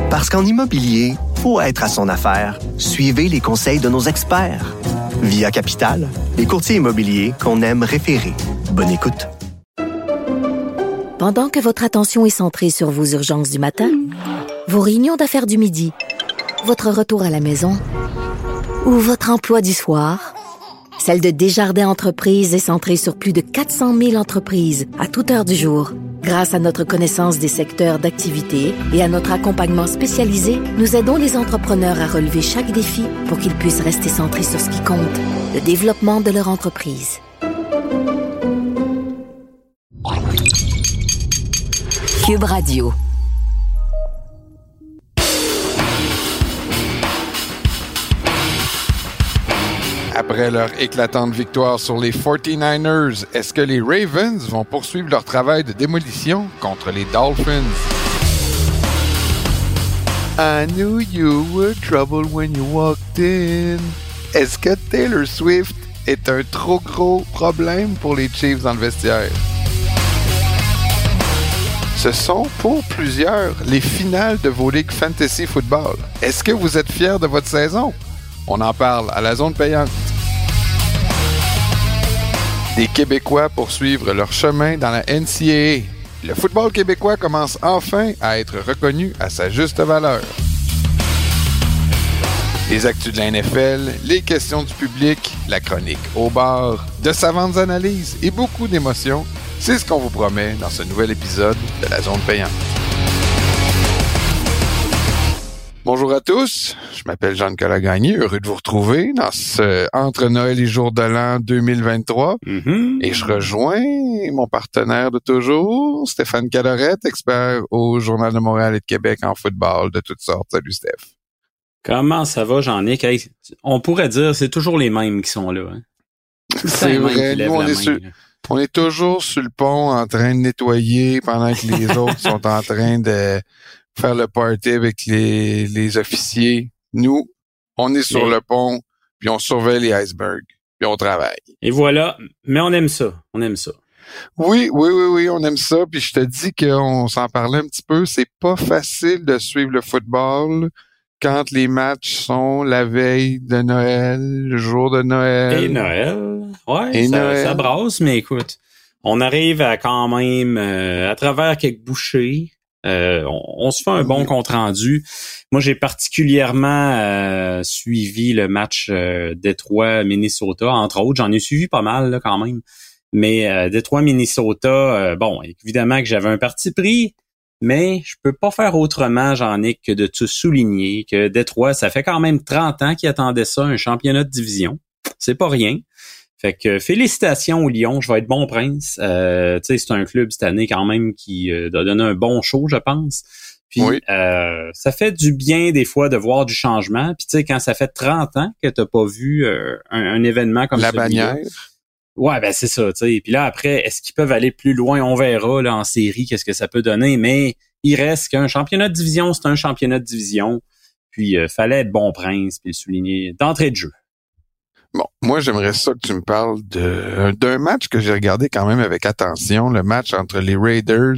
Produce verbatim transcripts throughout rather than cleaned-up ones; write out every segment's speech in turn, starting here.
Parce qu'en immobilier, faut être à son affaire. Suivez les conseils de nos experts. Via Capital, les courtiers immobiliers qu'on aime référer. Bonne écoute. Pendant que votre attention est centrée sur vos urgences du matin, vos réunions d'affaires du midi, votre retour à la maison ou votre emploi du soir, celle de Desjardins Entreprises est centrée sur plus de quatre cent mille entreprises à toute heure du jour. Grâce à notre connaissance des secteurs d'activité et à notre accompagnement spécialisé, nous aidons les entrepreneurs à relever chaque défi pour qu'ils puissent rester centrés sur ce qui compte, le développement de leur entreprise. Cube Radio. Après leur éclatante victoire sur les forty-niners, est-ce que les Ravens vont poursuivre leur travail de démolition contre les Dolphins? I knew you were trouble when you walked in. Est-ce que Taylor Swift est un trop gros problème pour les Chiefs dans le vestiaire? Ce sont pour plusieurs les finales de vos ligues fantasy football. Est-ce que vous êtes fiers de votre saison? On en parle à la zone payante. Des Québécois poursuivent leur chemin dans la N C A A. Le football québécois commence enfin à être reconnu à sa juste valeur. Les actus de la N F L, les questions du public, la chronique au bar, de savantes analyses et beaucoup d'émotions, c'est ce qu'on vous promet dans ce nouvel épisode de la zone payante. Bonjour à tous, je m'appelle Jean-Nicolas Gagné, heureux de vous retrouver dans ce Entre Noël et Jour de l'An deux mille vingt-trois. Mm-hmm. Et je rejoins mon partenaire de toujours, Stéphane Cadorette, expert au Journal de Montréal et de Québec en football de toutes sortes. Salut Steph. Comment ça va, Jean-Nic? Hey, on pourrait dire c'est toujours les mêmes qui sont là. Hein? C'est vrai, nous on est, sur, on est toujours sur le pont en train de nettoyer pendant que les autres sont en train de faire le party avec les, les officiers. Nous, on est sur Mais... le pont, puis on surveille les icebergs, puis on travaille. Et voilà, mais on aime ça, on aime ça. Oui, oui, oui, oui, on aime ça, puis je te dis qu'on s'en parlait un petit peu, c'est pas facile de suivre le football quand les matchs sont la veille de Noël, le jour de Noël. Et Noël, ouais, Et ça, Noël. ça brasse, mais écoute, on arrive à quand même, euh, à travers quelques bouchées, Euh, on, on se fait un bon compte rendu. Moi, j'ai particulièrement euh, suivi le match euh, Détroit-Minnesota, entre autres. J'en ai suivi pas mal là, quand même. Mais euh, Détroit-Minnesota, euh, bon, évidemment que j'avais un parti pris, mais je peux pas faire autrement, Jean-Nic, que de te souligner que Détroit, ça fait quand même trente ans qu'ils attendaient ça, un championnat de division. C'est pas rien. Fait que félicitations au Lion, je vais être bon prince. Euh, tu sais, c'est un club cette année quand même qui euh, a donné un bon show, je pense. Puis oui. euh, ça fait du bien des fois de voir du changement. Puis tu sais, quand ça fait trente ans que t'as pas vu euh, un, un événement comme la celui-là. bannière. Ouais, ben c'est ça, tu sais. Puis là après, est-ce qu'ils peuvent aller plus loin? On verra là en série qu'est-ce que ça peut donner. Mais il reste qu'un championnat de division, c'est un championnat de division. Puis euh, fallait être bon prince puis le souligner d'entrée de jeu. Bon, moi, j'aimerais ça que tu me parles de d'un match que j'ai regardé quand même avec attention, le match entre les Raiders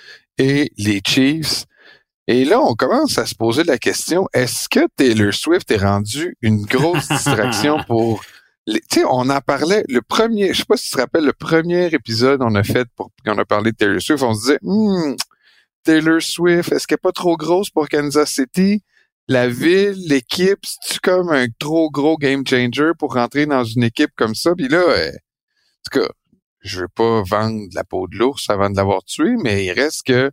et les Chiefs. Et là, on commence à se poser la question, est-ce que Taylor Swift est rendu une grosse distraction pour... Tu sais, on en parlait, le premier, je sais pas si tu te rappelles, le premier épisode on a fait pour qu'on a parlé de Taylor Swift, on se disait, hmm, Taylor Swift, est-ce qu'elle est pas trop grosse pour Kansas City? La ville, l'équipe, c'est-tu comme un trop gros game changer pour rentrer dans une équipe comme ça? Puis là, euh, en tout cas, je veux pas vendre la peau de l'ours avant de l'avoir tué, mais il reste que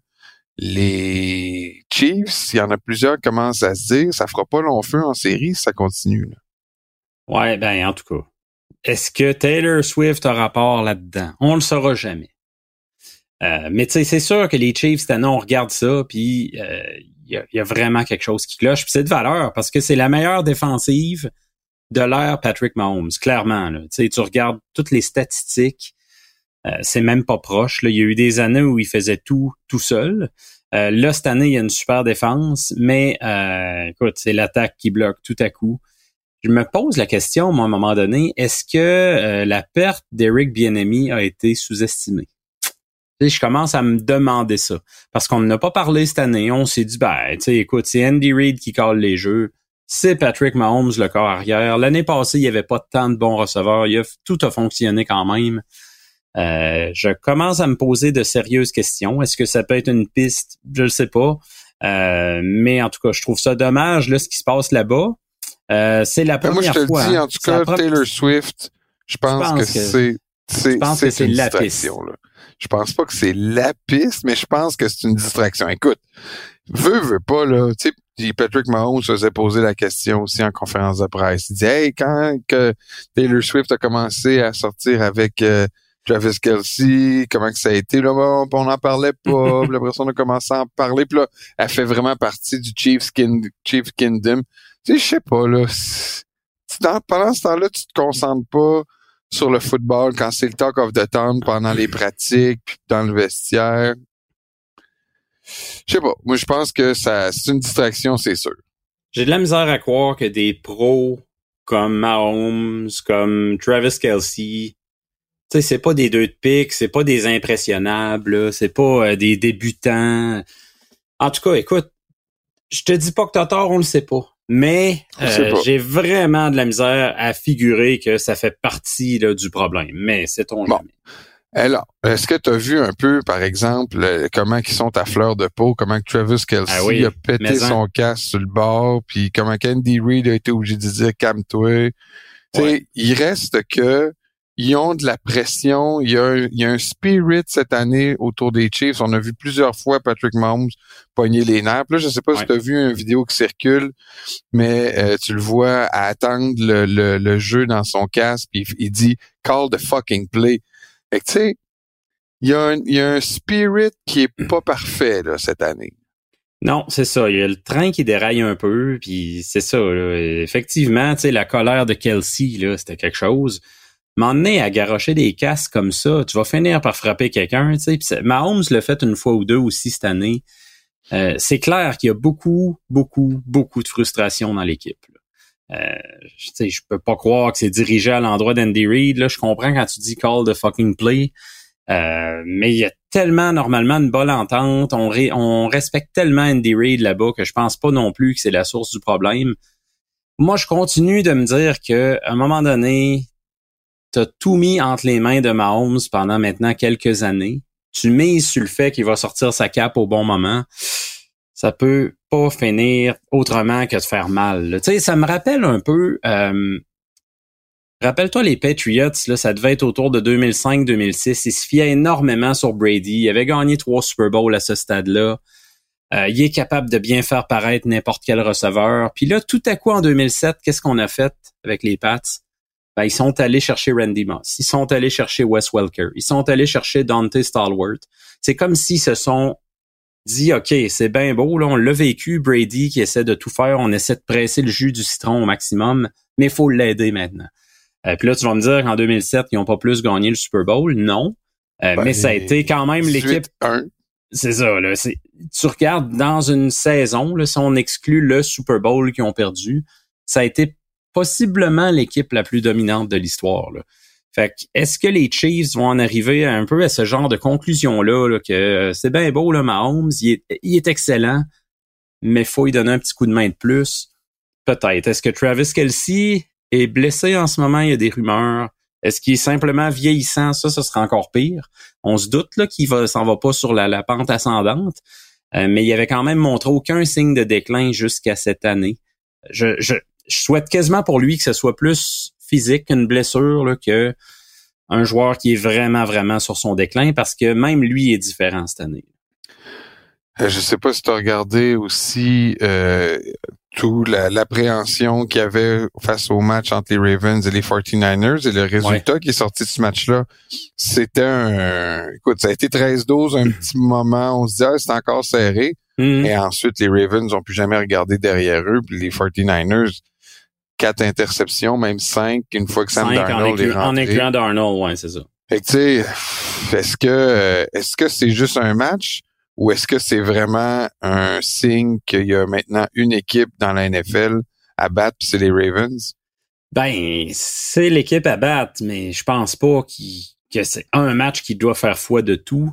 les Chiefs, il y en a plusieurs qui commencent à se dire, ça fera pas long feu en série si ça continue. Là. Ouais, ben en tout cas, est-ce que Taylor Swift a rapport là-dedans? On le saura jamais. Euh, mais tu sais, c'est sûr que les Chiefs, cette année, on regarde ça, puis... Euh, Il y, a, il y a vraiment quelque chose qui cloche. Puis c'est de valeur parce que c'est la meilleure défensive de l'ère Patrick Mahomes, clairement. Là. Tu sais, tu regardes toutes les statistiques, euh, c'est même pas proche. Là. Il y a eu des années où il faisait tout tout seul. Euh, là, cette année, il y a une super défense, mais euh, écoute, c'est l'attaque qui bloque tout à coup. Je me pose la question, moi, à un moment donné, est-ce que euh, la perte d'Eric Bieniemy a été sous-estimée? Tu sais, je commence à me demander ça. Parce qu'on n'a pas parlé cette année. On s'est dit, ben, tu sais, écoute, c'est Andy Reid qui colle les jeux. C'est Patrick Mahomes, le corps arrière. L'année passée, il n'y avait pas tant de bons receveurs. Il a, tout a fonctionné quand même. Euh, je commence à me poser de sérieuses questions. Est-ce que ça peut être une piste? Je le sais pas. Euh, mais en tout cas, je trouve ça dommage, là, ce qui se passe là-bas. Euh, c'est la première fois. Moi, je te fois, le dis, hein. en tout cas, pro- Taylor Swift, je pense, pense que, que- c'est, c'est, je pense c'est que c'est une la distraction, là. Je pense pas que c'est la piste, mais je pense que c'est une distraction. Écoute, veut, veut pas, là, tu sais, Patrick Mahomes faisait poser la question aussi en conférence de presse. Il disait, hey, quand que Taylor Swift a commencé à sortir avec euh, Travis Kelce, comment que ça a été, là, on n'en parlait pas, puis après ça, on a commencé à en parler, puis là, elle fait vraiment partie du Chiefs King, Chief Kingdom. Tu sais, je sais pas, là, dans, pendant ce temps-là, tu te concentres pas sur le football quand c'est le talk of the town pendant les pratiques, puis dans le vestiaire. Je sais pas. Moi, je pense que ça, c'est une distraction, c'est sûr. J'ai de la misère à croire que des pros comme Mahomes, comme Travis Kelce, tu sais, c'est pas des deux de pique, c'est pas des impressionnables, là, c'est pas euh, des débutants. En tout cas, écoute, je te dis pas que t'as tort, on le sait pas. Mais euh, j'ai vraiment de la misère à figurer que ça fait partie là, du problème. Mais sait-on bon. jamais. Alors, est-ce que tu as vu un peu, par exemple, le, comment ils sont à fleur de peau, comment que Travis Kelce ah oui, a pété son casque sur le bord, puis comment Andy Reid a été obligé de dire « calme-toi ». Tu sais, il reste que ils ont de la pression, il y a un, il y a un spirit cette année autour des Chiefs. On a vu plusieurs fois Patrick Mahomes pogner les nerfs. Là, je sais pas ouais. si tu as vu une vidéo qui circule, mais euh, tu le vois à attendre le, le, le jeu dans son casque, puis il, il dit « call the fucking play ». Fait que tu sais, il y a un, il y a un spirit qui est pas parfait là cette année. Non, c'est ça. Il y a le train qui déraille un peu, puis c'est ça. Là. Effectivement, tu sais, la colère de Kelce, là, c'était quelque chose. M'emmener à garrocher des casques comme ça, tu vas finir par frapper quelqu'un. Tu sais, Mahomes l'a fait une fois ou deux aussi cette année. Euh, c'est clair qu'il y a beaucoup, beaucoup, beaucoup de frustration dans l'équipe. Là. Euh, tu sais, je peux pas croire que c'est dirigé à l'endroit d'Andy Reid. Là, je comprends quand tu dis call the fucking play. Euh, mais il y a tellement normalement une bonne entente, on, ré, on respecte tellement Andy Reid là-bas que je pense pas non plus que c'est la source du problème. Moi, je continue de me dire que à un moment donné, t'as tout mis entre les mains de Mahomes pendant maintenant quelques années. Tu mises sur le fait qu'il va sortir sa cape au bon moment. Ça peut pas finir autrement que de faire mal. Tu sais, ça me rappelle un peu. Euh, Rappelle-toi les Patriots, là, ça devait être autour de deux mille cinq deux mille six. Ils se fiaient énormément sur Brady. Il avait gagné trois Super Bowls à ce stade-là. Euh, il est capable de bien faire paraître n'importe quel receveur. Puis là, tout à coup, en deux mille sept, qu'est-ce qu'on a fait avec les Pats? Ben, ils sont allés chercher Randy Moss. Ils sont allés chercher Wes Welker. Ils sont allés chercher Dante Stallworth. C'est comme s'ils se sont dit, OK, c'est bien beau, là, on l'a vécu, Brady qui essaie de tout faire. On essaie de presser le jus du citron au maximum, mais il faut l'aider maintenant. Euh, puis là, tu vas me dire qu'en deux mille sept, ils n'ont pas plus gagné le Super Bowl. Non. Euh, ben, mais ça a été quand même l'équipe... un C'est ça, là. C'est, tu regardes dans une saison, là, si on exclut le Super Bowl qu'ils ont perdu, ça a été possiblement l'équipe la plus dominante de l'histoire, là. Fait que, est-ce que les Chiefs vont en arriver un peu à ce genre de conclusion-là, là, que euh, c'est bien beau, là, Mahomes, il est, il est excellent, mais faut lui donner un petit coup de main de plus? Peut-être. Est-ce que Travis Kelce est blessé en ce moment? Il y a des rumeurs. Est-ce qu'il est simplement vieillissant? Ça, ça sera encore pire. On se doute là qu'il va, s'en va pas sur la, la pente ascendante, euh, mais il avait quand même montré aucun signe de déclin jusqu'à cette année. Je, je, je souhaite quasiment pour lui que ce soit plus physique qu'une blessure là, que un joueur qui est vraiment, vraiment sur son déclin, parce que même lui est différent cette année. Je sais pas si tu as regardé aussi euh, tout la, l'appréhension qu'il y avait face au match entre les Ravens et les forty-niners et le résultat ouais. qui est sorti de ce match-là. C'était un... Écoute, ça a été treize douze un petit moment. On se dit, ah, c'est encore serré. Mm-hmm. Et ensuite, les Ravens n'ont plus jamais regardé derrière eux. Puis les forty-niners, quatre interceptions, même cinq, une fois que Sam Darnold est rentré. En incluant Darnold, ouais, c'est ça. Fait que tu sais, est-ce que, est-ce que c'est juste un match? Ou est-ce que c'est vraiment un signe qu'il y a maintenant une équipe dans la N F L à battre, puis c'est les Ravens? Ben, c'est l'équipe à battre, mais je pense pas qu'il, que c'est un match qui doit faire foi de tout.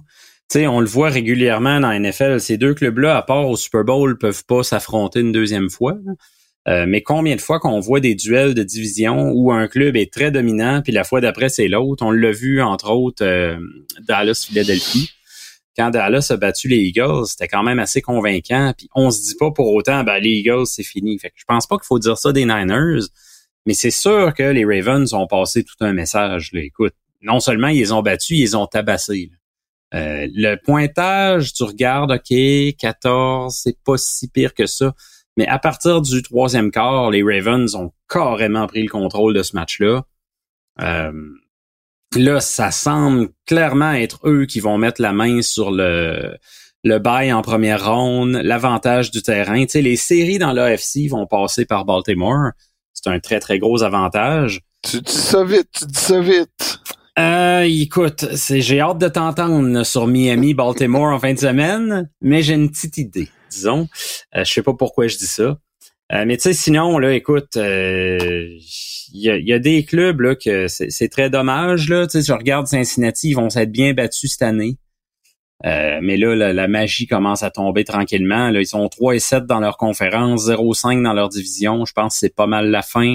sais, on le voit régulièrement dans la N F L. Ces deux clubs-là, à part au Super Bowl, peuvent pas s'affronter une deuxième fois. Euh, mais combien de fois qu'on voit des duels de division où un club est très dominant, puis la fois d'après, c'est l'autre. On l'a vu, entre autres, euh, Dallas-Philadelphie. Quand Dallas a battu les Eagles, c'était quand même assez convaincant. Puis on se dit pas pour autant, ben les Eagles, c'est fini. Fait que je pense pas qu'il faut dire ça des Niners, mais c'est sûr que les Ravens ont passé tout un message. Là. Écoute, non seulement ils les ont battus, ils les ont tabassés. Euh, le pointage, tu regardes, OK, quatorze, c'est pas si pire que ça. Mais à partir du troisième quart, les Ravens ont carrément pris le contrôle de ce match-là. Euh, là, ça semble clairement être eux qui vont mettre la main sur le le bail en première ronde, l'avantage du terrain. Tu sais, les séries dans l'A F C vont passer par Baltimore. C'est un très, très gros avantage. Tu dis ça vite, tu dis ça vite. Euh, écoute, c'est, j'ai hâte de t'entendre sur Miami, Baltimore en fin de semaine, mais j'ai une petite idée. Disons, euh, je sais pas pourquoi je dis ça, euh, mais tu sais, sinon là, écoute, il euh, y, a, y a des clubs là que c'est, c'est très dommage là. Tu sais, je regarde Cincinnati, ils vont s'être bien battus cette année, euh, mais là, la, la magie commence à tomber tranquillement. Là, ils sont trois et sept dans leur conférence, zéro cinq dans leur division. Je pense que c'est pas mal la fin.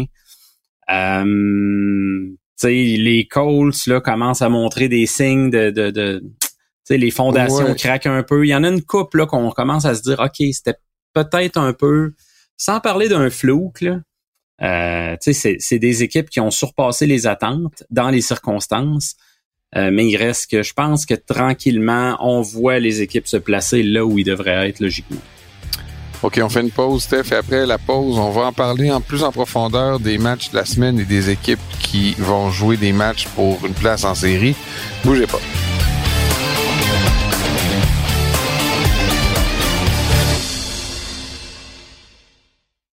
Euh, tu sais, les Colts là commencent à montrer des signes de, de, de tu sais, les fondations ouais. craquent un peu. Il y en a une couple là qu'on commence à se dire, OK, c'était peut-être un peu, sans parler d'un flouk, là, euh, tu sais, c'est, c'est des équipes qui ont surpassé les attentes dans les circonstances, euh, mais il reste que je pense que tranquillement, on voit les équipes se placer là où ils devraient être logiquement. OK, on fait une pause, Steph, et après la pause, on va en parler en plus en profondeur des matchs de la semaine et des équipes qui vont jouer des matchs pour une place en série. Bougez pas.